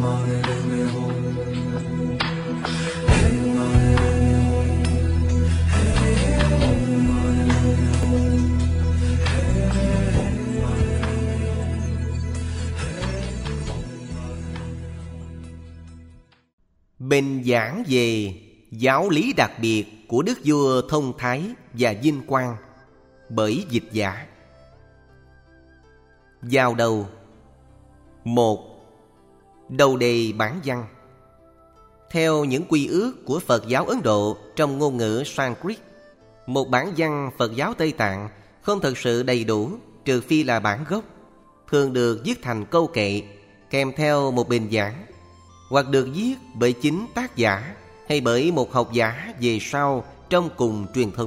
Bên giảng về giáo lý đặc biệt của Đức Vua Thông Thái và Vinh Quang bởi dịch giả. Vào đầu. 1. Đầu đề bản văn. Theo những quy ước của Phật giáo Ấn Độ trong ngôn ngữ Sanskrit, một bản văn Phật giáo Tây Tạng không thực sự đầy đủ trừ phi là bản gốc, thường được viết thành câu kệ kèm theo một bình giảng, hoặc được viết bởi chính tác giả hay bởi một học giả về sau trong cùng truyền thống.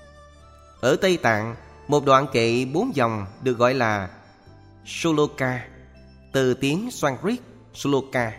Ở Tây Tạng, một đoạn kệ 4 dòng được gọi là Sloka, từ tiếng Sanskrit Sloka.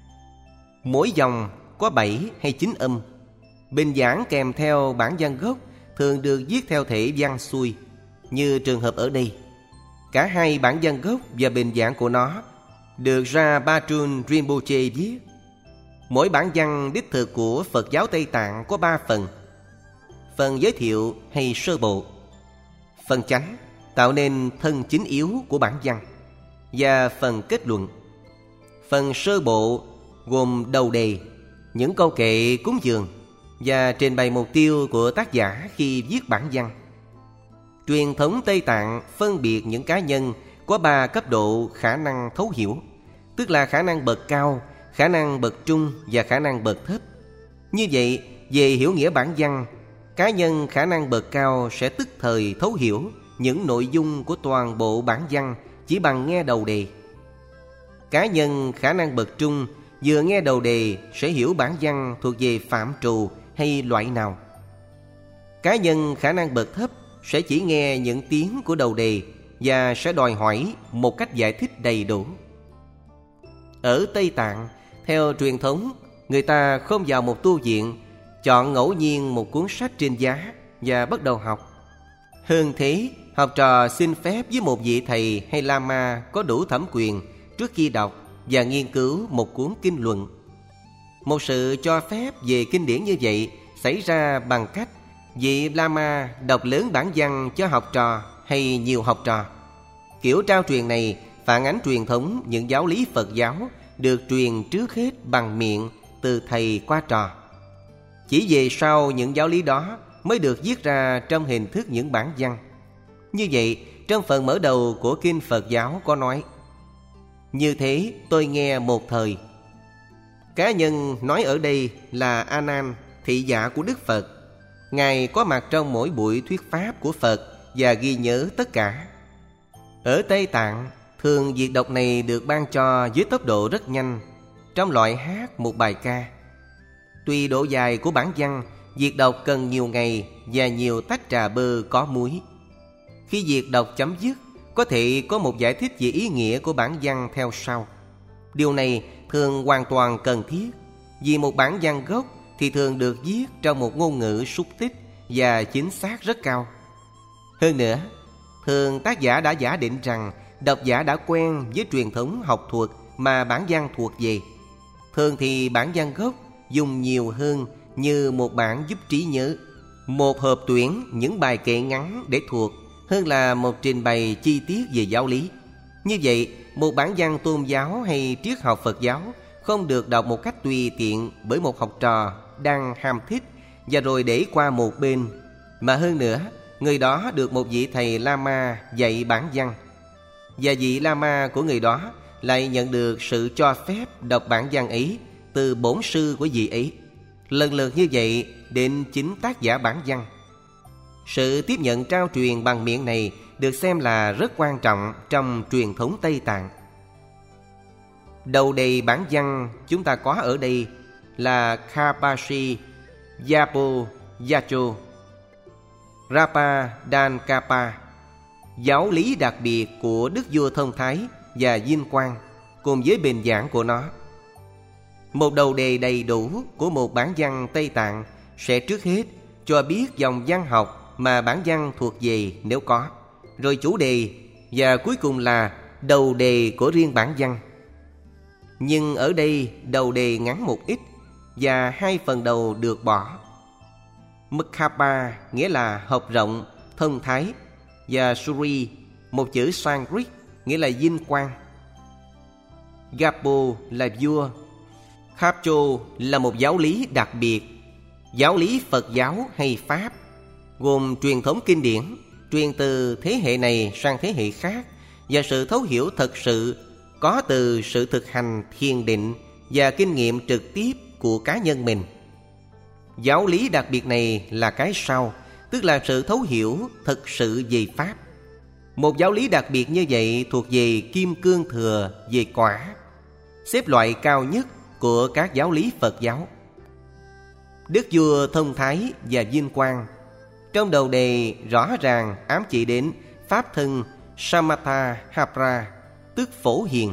Mỗi dòng có 7 hay 9 âm. Bình giảng kèm theo bản văn gốc thường được viết theo thể văn xuôi, như trường hợp ở đây. Cả hai bản văn gốc và bình giảng của nó được Rabajun Rinpoche viết. Mỗi bản văn đích thực của Phật giáo Tây Tạng có 3 phần. Phần giới thiệu hay sơ bộ, phần chánh tạo nên thân chính yếu của bản văn, và phần kết luận. Phần sơ bộ gồm đầu đề, những câu kệ cúng dường, và trình bày mục tiêu của tác giả khi viết bản văn. Truyền thống Tây Tạng phân biệt những cá nhân có 3 cấp độ khả năng thấu hiểu, tức là khả năng bậc cao, khả năng bậc trung và khả năng bậc thấp. Như vậy, về hiểu nghĩa bản văn, cá nhân khả năng bậc cao sẽ tức thời thấu hiểu những nội dung của toàn bộ bản văn chỉ bằng nghe đầu đề. Cá nhân khả năng bậc trung vừa nghe đầu đề sẽ hiểu bản văn thuộc về phạm trù hay loại nào. Cá nhân khả năng bậc thấp sẽ chỉ nghe những tiếng của đầu đề và sẽ đòi hỏi một cách giải thích đầy đủ. Ở Tây Tạng, theo truyền thống, người ta không vào một tu viện, chọn ngẫu nhiên một cuốn sách trên giá và bắt đầu học. Hơn thế, học trò xin phép với một vị thầy hay lama có đủ thẩm quyền trước khi đọc và nghiên cứu một cuốn kinh luận. Một sự cho phép về kinh điển như vậy xảy ra bằng cách vị lama đọc lớn bản văn cho học trò hay nhiều học trò. Kiểu trao truyền này phản ánh truyền thống những giáo lý Phật giáo được truyền trước hết bằng miệng từ thầy qua trò. Chỉ về sau những giáo lý đó mới được viết ra trong hình thức những bản văn. Như vậy, trong phần mở đầu của kinh Phật giáo có nói: như thế tôi nghe một thời. Cá nhân nói ở đây là A Nan, thị giả của Đức Phật. Ngài có mặt trong mỗi buổi thuyết pháp của Phật và ghi nhớ tất cả. Ở Tây Tạng, thường việc đọc này được ban cho với tốc độ rất nhanh, trong loại hát một bài ca. Tùy độ dài của bản văn, việc đọc cần nhiều ngày và nhiều tách trà bơ có muối. Khi việc đọc chấm dứt, có thể có một giải thích về ý nghĩa của bản văn theo sau. Điều này thường hoàn toàn cần thiết, vì một bản văn gốc thì thường được viết trong một ngôn ngữ xúc tích và chính xác rất cao. Hơn nữa, thường tác giả đã giả định rằng độc giả đã quen với truyền thống học thuật mà bản văn thuộc về. Thường thì bản văn gốc dùng nhiều hơn như một bản giúp trí nhớ, một hộp tuyển những bài kệ ngắn để thuộc, hơn là một trình bày chi tiết về giáo lý. Như vậy, một bản văn tôn giáo hay triết học Phật giáo không được đọc một cách tùy tiện bởi một học trò đang ham thích và rồi để qua một bên, mà hơn nữa, người đó được một vị thầy Lama dạy bản văn, và vị Lama của người đó lại nhận được sự cho phép đọc bản văn ấy từ bổn sư của vị ấy. Lần lượt như vậy đến chính tác giả bản văn. Sự tiếp nhận trao truyền bằng miệng này được xem là rất quan trọng trong truyền thống Tây Tạng. Đầu đề bản văn chúng ta có ở đây là Kapashi Yapo Yacho Rapa Dan Kapa, giáo lý đặc biệt của Đức Vua Thông Thái và Vinh Quang, cùng với bình giảng của nó. Một đầu đề đầy đủ của một bản văn Tây Tạng sẽ trước hết cho biết dòng văn học mà bản văn thuộc về nếu có, rồi chủ đề, và cuối cùng là đầu đề của riêng bản văn. Nhưng ở đây đầu đề ngắn một ít và 2 phần đầu được bỏ. Mkhapa nghĩa là học rộng, thông thái, và Suri, một chữ Sanskrit nghĩa là vinh quang. Gapo là vua. Khapcho là một giáo lý đặc biệt, giáo lý Phật giáo hay Pháp, gồm truyền thống kinh điển, truyền từ thế hệ này sang thế hệ khác, và sự thấu hiểu thật sự có từ sự thực hành thiền định và kinh nghiệm trực tiếp của cá nhân mình. Giáo lý đặc biệt này là cái sau, tức là sự thấu hiểu thực sự về Pháp. Một giáo lý đặc biệt như vậy thuộc về Kim Cương Thừa về quả, xếp loại cao nhất của các giáo lý Phật giáo. Đức vua thông thái và vinh quang, trong đầu đề rõ ràng ám chỉ đến Pháp thân Samatha Hapra, tức phổ hiền.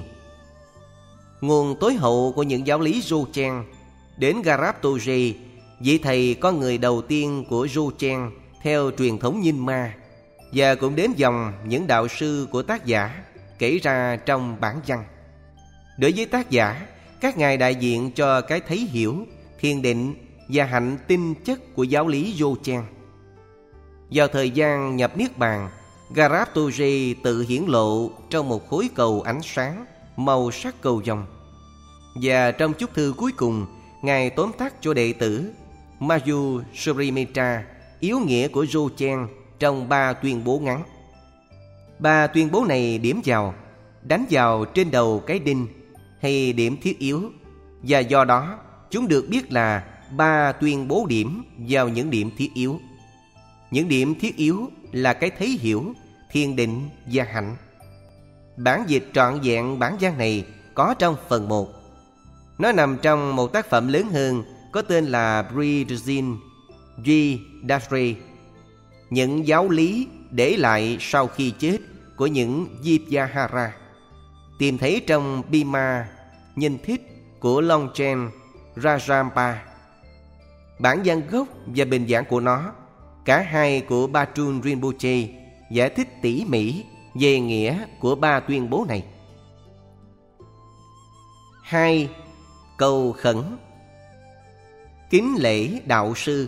Nguồn tối hậu của những giáo lý Dzogchen đến Garabtoje, vị thầy con người đầu tiên của Dzogchen theo truyền thống Nyingma, và cũng đến dòng những đạo sư của tác giả kể ra trong bản văn. Đối với tác giả, các ngài đại diện cho cái thấy hiểu, thiền định và hạnh tinh chất của giáo lý Dzogchen. Vào thời gian nhập Niết Bàn, Garabtoje tự hiển lộ trong một khối cầu ánh sáng màu sắc cầu vồng. Và trong chúc thư cuối cùng, ngài tóm tắt cho đệ tử Mayu Surimitra yếu nghĩa của Dzogchen trong 3 tuyên bố ngắn. 3 tuyên bố này điểm vào, đánh vào trên đầu cái đinh hay điểm thiết yếu, và do đó chúng được biết là 3 tuyên bố điểm vào những điểm thiết yếu. Những điểm thiết yếu là cái thấy hiểu, thiền định và hạnh. Bản dịch trọn vẹn bản văn này có trong phần 1. Nó nằm trong một tác phẩm lớn hơn có tên là Bridgin G. Dasre, những giáo lý để lại sau khi chết của những Vidyahara, tìm thấy trong Bima Nhân Thích của Longchen Rajampa. Bản văn gốc và bình giảng của nó, cả hai của Bajun Rinpoche, giải thích tỉ mỉ về nghĩa của 3 tuyên bố này. 2. Cầu khẩn. Kính lễ đạo sư.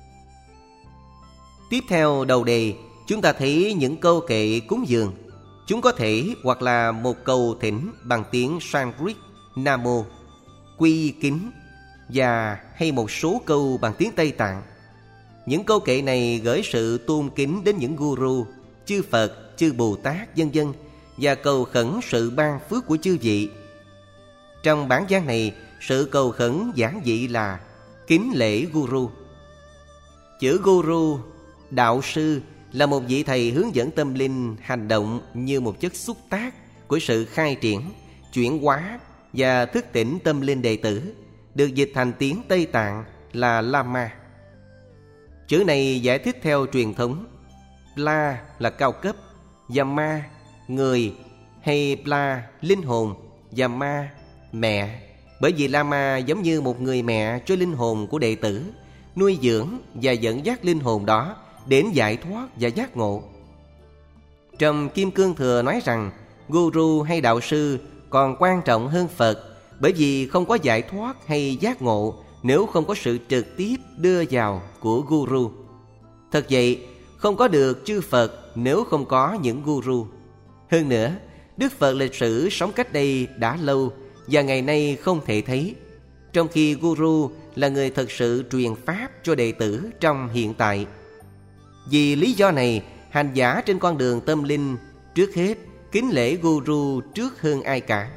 Tiếp theo đầu đề, chúng ta thấy những câu kệ cúng dường. Chúng có thể hoặc là một cầu thỉnh bằng tiếng Sanskrit Namo, quy kính, và hay một số câu bằng tiếng Tây Tạng. Những câu kệ này gửi sự tôn kính đến những guru, chư Phật, chư Bồ Tát, vân vân, và cầu khẩn sự ban phước của chư vị. Trong bản văn này, sự cầu khẩn giản dị là kính lễ guru. Chữ guru, đạo sư, là một vị thầy hướng dẫn tâm linh hành động như một chất xúc tác của sự khai triển, chuyển hóa và thức tỉnh tâm linh đệ tử, được dịch thành tiếng Tây Tạng là Lama. Chữ này giải thích theo truyền thống. La là cao cấp, và ma, người, hay Pla, linh hồn, và ma, mẹ. Bởi vì Lama giống như một người mẹ cho linh hồn của đệ tử, nuôi dưỡng và dẫn dắt linh hồn đó đến giải thoát và giác ngộ. Trong Kim Cương Thừa nói rằng guru hay đạo sư còn quan trọng hơn Phật, bởi vì không có giải thoát hay giác ngộ nếu không có sự trực tiếp đưa vào của guru. Thật vậy, không có được chư Phật nếu không có những guru. Hơn nữa, Đức Phật lịch sử sống cách đây đã lâu và ngày nay không thể thấy, trong khi guru là người thực sự truyền pháp cho đệ tử trong hiện tại. Vì lý do này, hành giả trên con đường tâm linh trước hết kính lễ guru trước hơn ai cả.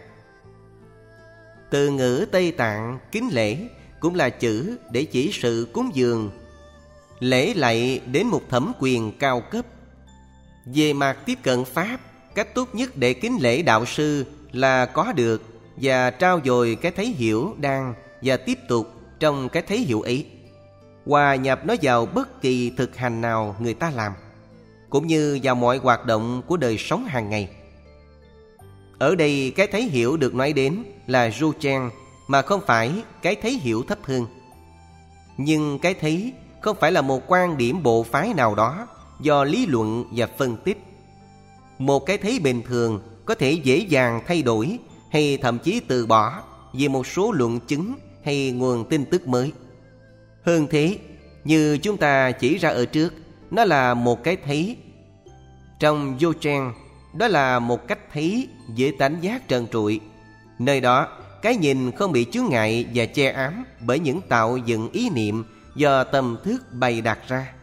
Từ ngữ Tây Tạng kính lễ cũng là chữ để chỉ sự cúng dường, lễ lạy đến một thẩm quyền cao cấp. Về mặt tiếp cận pháp, cách tốt nhất để kính lễ đạo sư là có được và trao dồi cái thấy hiểu đang và tiếp tục trong cái thấy hiểu ấy, hòa nhập nó vào bất kỳ thực hành nào người ta làm, cũng như vào mọi hoạt động của đời sống hàng ngày. Ở đây cái thấy hiểu được nói đến là Dzogchen, mà không phải cái thấy hiểu thấp hơn. Nhưng cái thấy không phải là một quan điểm bộ phái nào đó do lý luận và phân tích. Một cái thấy bình thường có thể dễ dàng thay đổi hay thậm chí từ bỏ vì một số luận chứng hay nguồn tin tức mới. Hơn thế, như chúng ta chỉ ra ở trước, nó là một cái thấy. Trong Vô Trang, đó là một cách thấy dễ tánh giác trần trụi. Nơi đó, cái nhìn không bị chướng ngại và che ám bởi những tạo dựng ý niệm do tâm thức bày đặt ra.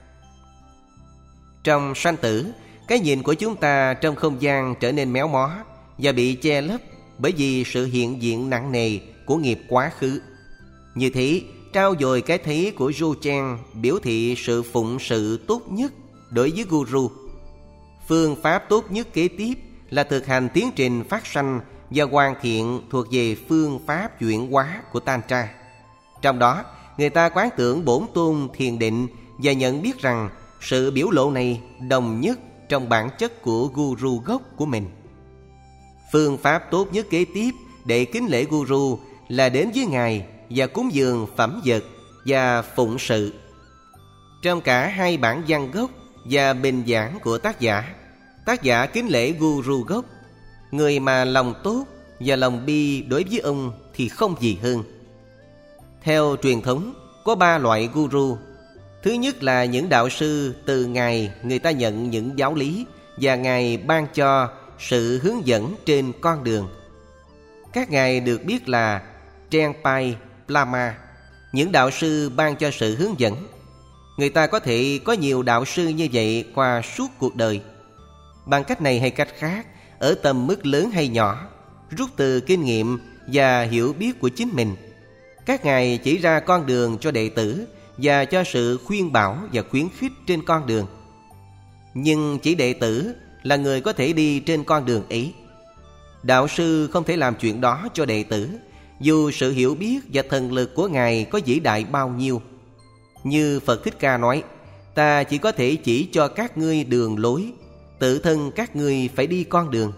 Trong sanh tử, cái nhìn của chúng ta trong không gian trở nên méo mó và bị che lấp bởi vì sự hiện diện nặng nề của nghiệp quá khứ. Như thế, trao dồi cái thấy của Vô Trang biểu thị sự phụng sự tốt nhất đối với Guru. Phương pháp tốt nhất kế tiếp là thực hành tiến trình phát sanh và hoàn thiện thuộc về phương pháp chuyển hóa của Tantra. Trong đó, người ta quán tưởng bổn tôn thiền định và nhận biết rằng sự biểu lộ này đồng nhất trong bản chất của Guru gốc của mình. Phương pháp tốt nhất kế tiếp để kính lễ Guru là đến với Ngài và cúng dường phẩm vật và phụng sự. Trong cả hai bản văn gốc và bình giảng của tác giả kính lễ Guru gốc. Người mà lòng tốt và lòng bi đối với ông thì không gì hơn. Theo truyền thống, có 3 loại Guru. Thứ nhất là những đạo sư từ Ngài người ta nhận những giáo lý và Ngài ban cho sự hướng dẫn trên con đường. Các ngài được biết là Trengpai Lama, những đạo sư ban cho sự hướng dẫn. Người ta có thể có nhiều đạo sư như vậy qua suốt cuộc đời. Bằng cách này hay cách khác, ở tầm mức lớn hay nhỏ, rút từ kinh nghiệm và hiểu biết của chính mình, các ngài chỉ ra con đường cho đệ tử và cho sự khuyên bảo và khuyến khích trên con đường. Nhưng chỉ đệ tử là người có thể đi trên con đường ấy. Đạo sư không thể làm chuyện đó cho đệ tử, dù sự hiểu biết và thần lực của Ngài có vĩ đại bao nhiêu. Như Phật Thích Ca nói, ta chỉ có thể chỉ cho các ngươi đường lối, tự thân các ngươi phải đi con đường.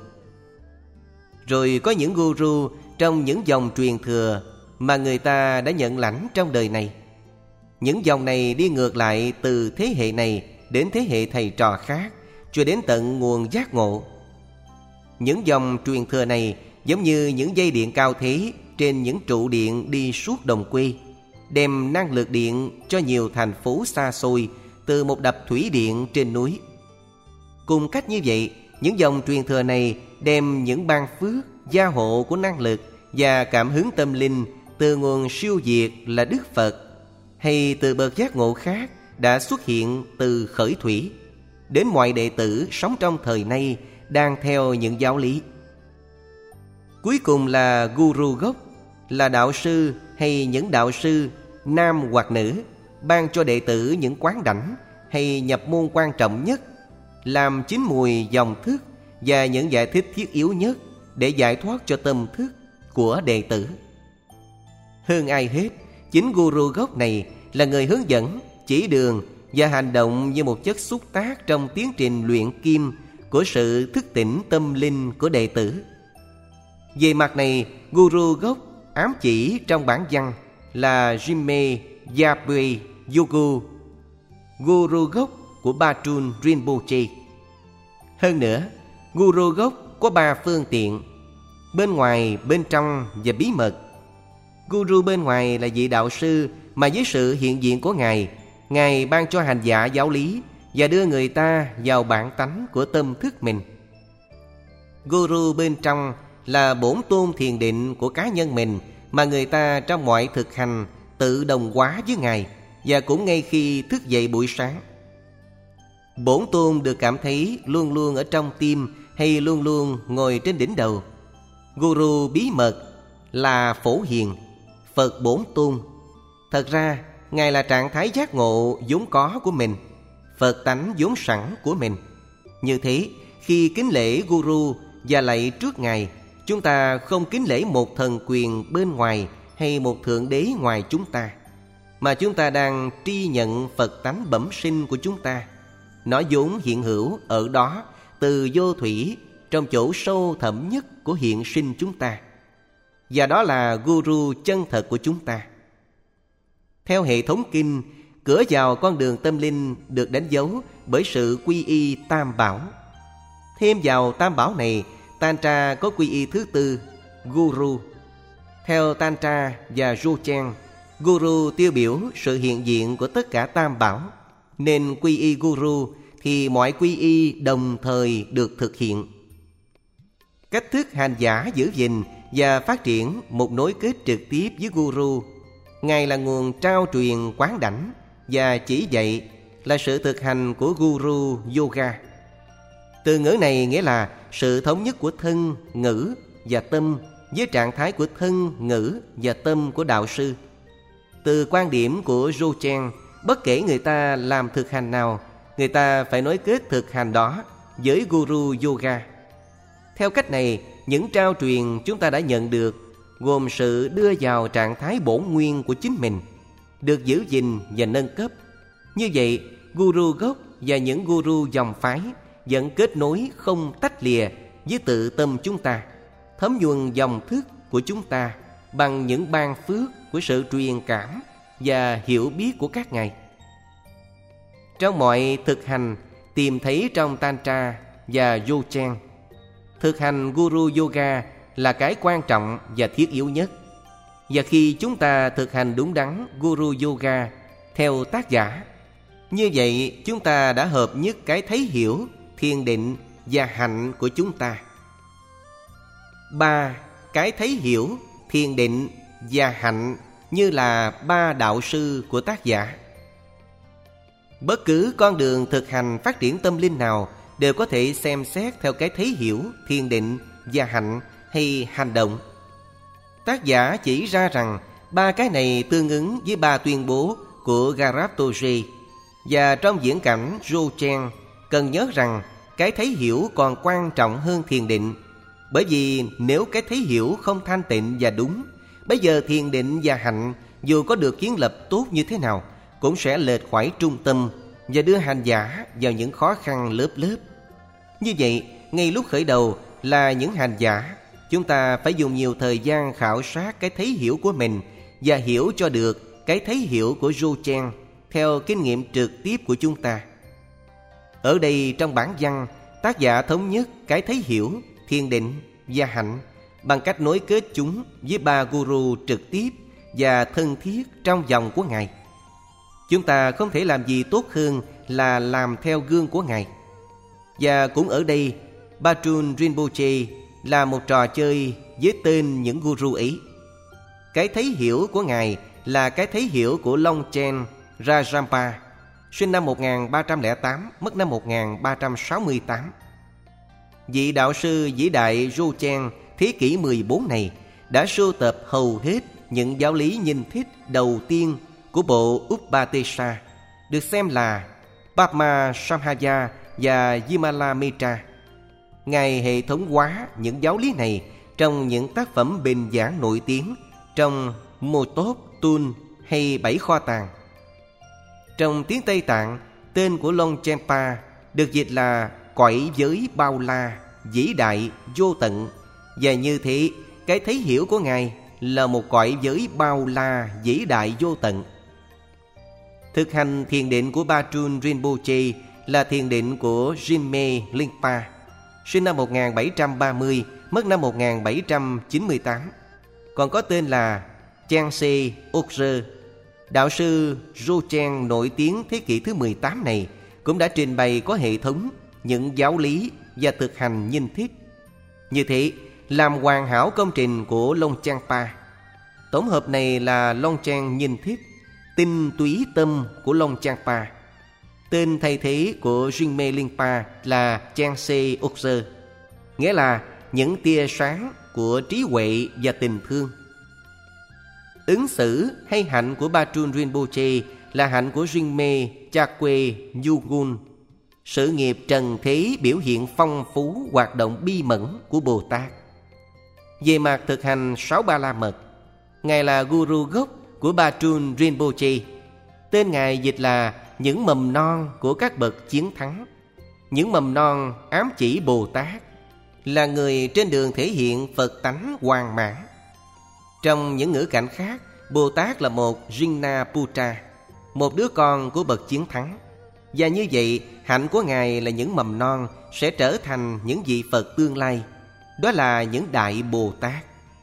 Rồi có những guru trong những dòng truyền thừa mà người ta đã nhận lãnh trong đời này. Những dòng này đi ngược lại từ thế hệ này đến thế hệ thầy trò khác, cho đến tận nguồn giác ngộ. Những dòng truyền thừa này giống như những dây điện cao thế trên những trụ điện đi suốt đồng quê, đem năng lực điện cho nhiều thành phố xa xôi từ một đập thủy điện trên núi. Cùng cách như vậy, những dòng truyền thừa này đem những ban phước, gia hộ của năng lực và cảm hứng tâm linh từ nguồn siêu việt là Đức Phật hay từ bậc giác ngộ khác đã xuất hiện từ khởi thủy đến mọi đệ tử sống trong thời nay đang theo những giáo lý. Cuối cùng là Guru gốc, là đạo sư hay những đạo sư nam hoặc nữ ban cho đệ tử những quán đảnh hay nhập môn quan trọng nhất, làm chín mùi dòng thức và những giải thích thiết yếu nhất để giải thoát cho tâm thức của đệ tử. Hơn ai hết, chính Guru gốc này là người hướng dẫn, chỉ đường và hành động như một chất xúc tác trong tiến trình luyện kim của sự thức tỉnh tâm linh của đệ tử. Về mặt này, Guru gốc ám chỉ trong bản văn là Jime Yabwe Yogu, Guru gốc của Bajun Rinpoche. Hơn nữa, Guru gốc có 3 phương tiện: bên ngoài, bên trong và bí mật. Guru bên ngoài là vị đạo sư mà với sự hiện diện của Ngài ban cho hành giả giáo lý và đưa người ta vào bản tánh của tâm thức mình. Guru bên trong là bổn tôn thiền định của cá nhân mình mà người ta trong mọi thực hành tự đồng hóa với Ngài và cũng ngay khi thức dậy buổi sáng. Bổn tôn được cảm thấy luôn luôn ở trong tim hay luôn luôn ngồi trên đỉnh đầu. Guru bí mật là Phổ Hiền, Phật Bổn Tôn. Thật ra, Ngài là trạng thái giác ngộ vốn có của mình, Phật tánh vốn sẵn của mình. Như thế, khi kính lễ Guru và lạy trước Ngài, chúng ta không kính lễ một thần quyền bên ngoài hay một thượng đế ngoài chúng ta, mà chúng ta đang tri nhận Phật tánh bẩm sinh của chúng ta. Nó vốn hiện hữu ở đó từ vô thủy, trong chỗ sâu thẳm nhất của hiện sinh chúng ta. Và đó là Guru chân thật của chúng ta. Theo hệ thống kinh, cửa vào con đường tâm linh được đánh dấu bởi sự quy y Tam Bảo. Thêm vào Tam Bảo này, Tantra có quy y thứ tư Guru. Theo Tantra và Dzogchen, Guru tiêu biểu sự hiện diện của tất cả tam bảo, nên quy y Guru thì mọi quy y đồng thời được thực hiện. Cách thức hành giả giữ gìn và phát triển một nối kết trực tiếp với Guru. Ngài là nguồn trao truyền quán đảnh và chỉ dạy là sự thực hành của Guru Yoga. Từ ngữ này nghĩa là sự thống nhất của thân, ngữ và tâm với trạng thái của thân, ngữ và tâm của đạo sư. Từ quan điểm của Dzogchen, bất kể người ta làm thực hành nào, người ta phải nối kết thực hành đó với Guru Yoga. Theo cách này, những trao truyền chúng ta đã nhận được gồm sự đưa vào trạng thái bổn nguyên của chính mình, được giữ gìn và nâng cấp. Như vậy, Guru gốc và những Guru dòng phái vẫn kết nối không tách lìa với tự tâm chúng ta, thấm nhuần dòng thức của chúng ta bằng những ban phước của sự truyền cảm và hiểu biết của các ngài. Trong mọi thực hành tìm thấy trong Tantra và Dzogchen, thực hành Guru Yoga là cái quan trọng và thiết yếu nhất. Và khi chúng ta thực hành đúng đắn Guru Yoga theo tác giả, như vậy chúng ta đã hợp nhất cái thấy hiểu, thiền định và hạnh của chúng ta. 3. Cái thấy hiểu, thiền định và hạnh như là 3 đạo sư của tác giả. Bất cứ con đường thực hành phát triển tâm linh nào đều có thể xem xét theo cái thấy hiểu, thiền định và hạnh hay hành động. Tác giả chỉ ra rằng 3 cái này tương ứng với 3 tuyên bố của Garabtoji. Và trong diễn cảnh Dzogchen, cần nhớ rằng cái thấy hiểu còn quan trọng hơn thiền định. Bởi vì nếu cái thấy hiểu không thanh tịnh và đúng, bây giờ thiền định và hạnh dù có được kiến lập tốt như thế nào cũng sẽ lệch khỏi trung tâm và đưa hành giả vào những khó khăn lớp lớp. Như vậy, ngay lúc khởi đầu là những hành giả, chúng ta phải dùng nhiều thời gian khảo sát cái thấy hiểu của mình và hiểu cho được cái thấy hiểu của Dzogchen theo kinh nghiệm trực tiếp của chúng ta. Ở đây trong bản văn, tác giả thống nhất cái thấy hiểu, thiền định và hạnh bằng cách nối kết chúng với 3 Guru trực tiếp và thân thiết trong dòng của Ngài. Chúng ta không thể làm gì tốt hơn là làm theo gương của Ngài. Và cũng ở đây, Bajun Rinpoche là một trò chơi với tên những Guru ấy. Cái thấy hiểu của Ngài là cái thấy hiểu của Longchen Rajampa, sinh năm 1308, mất năm 1368. Vị đạo sư vĩ đại Dzogchen thế kỷ 14 này đã sưu tập hầu hết những giáo lý nhìn thích đầu tiên của bộ Upatesha, được xem là Padma Samhaya và Vimalamitra. Ngài hệ thống hóa những giáo lý này trong những tác phẩm bình giảng nổi tiếng trong Motop, Tun hay 7 kho tàng. Trong tiếng Tây Tạng, tên của Longchenpa được dịch là cõi giới bao la, vĩ đại, vô tận. Và như thế, cái thấy hiểu của Ngài là một cõi giới bao la, vĩ đại, vô tận. Thực hành thiền định của Bajun Rinpoche là thiền định của Rinme Lingpa, sinh năm 1730, mất năm 1798. Còn có tên là Changse Okse. Đạo sư Dzogchen nổi tiếng thế kỷ thứ 18 này cũng đã trình bày có hệ thống những giáo lý và thực hành nhìn thích. Như thế, làm hoàn hảo công trình của Longchenpa. Tổng hợp này là Longchen nhìn thích, tinh túy tâm của Longchenpa. Tên thay thế của Rinme Lingpa là Changse Okse, nghĩa là những tia sáng của trí huệ và tình thương. Ứng xử hay hạnh của Bajun Rinpoche là hạnh của Rinme Chakwe Yugun. Sự nghiệp trần thế biểu hiện phong phú hoạt động bi mẫn của Bồ Tát. Về mặt thực hành 6 Ba La Mật, Ngài là Guru gốc của Bajun Rinpoche. Tên Ngài dịch là những mầm non của các bậc chiến thắng. Những mầm non ám chỉ Bồ Tát, là người trên đường thể hiện Phật tánh hoàn mãn. Trong những ngữ cảnh khác, Bồ Tát là một Jina Putra, một đứa con của bậc chiến thắng. Và như vậy, hạnh của Ngài là những mầm non sẽ trở thành những vị Phật tương lai. Đó là những Đại Bồ Tát.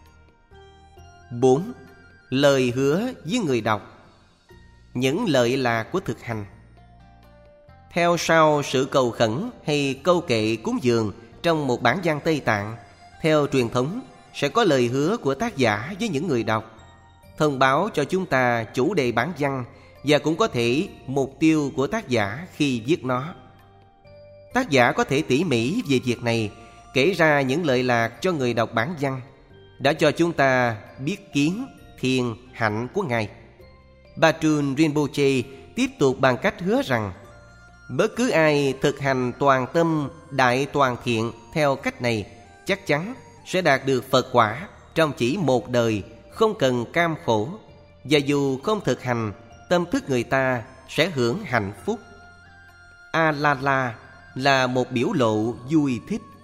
4. Lời hứa với người đọc. Những lợi lạc của thực hành. Theo sau sự cầu khẩn hay câu kệ cúng dường trong một bản văn Tây Tạng, theo truyền thống sẽ có lời hứa của tác giả với những người đọc, thông báo cho chúng ta chủ đề bản văn và cũng có thể mục tiêu của tác giả khi viết nó. Tác giả có thể tỉ mỉ về việc này, kể ra những lợi lạc cho người đọc bản văn, đã cho chúng ta biết kiến, thiền, hạnh của Ngài. Bajun Rinpoche tiếp tục bằng cách hứa rằng bất cứ ai thực hành toàn tâm đại toàn thiện theo cách này chắc chắn sẽ đạt được Phật quả trong chỉ một đời, không cần cam khổ. Và dù không thực hành, tâm thức người ta sẽ hưởng hạnh phúc. A-la-la là một biểu lộ vui thích.